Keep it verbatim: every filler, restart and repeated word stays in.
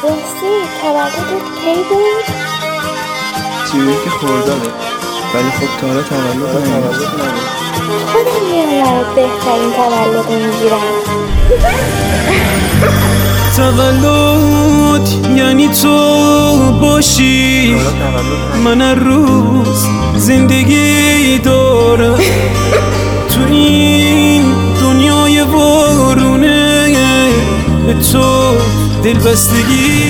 راستی تولدت کی بود؟ سی و یک خرداده، ولی خب تا حالا تولد نمیگیرم. خودم میام برات بهترین تولد میگیرم. تولد یعنی تو باشی، من هر روز زندگی دارم تو این دنیای وارونه، به تو دل بستگی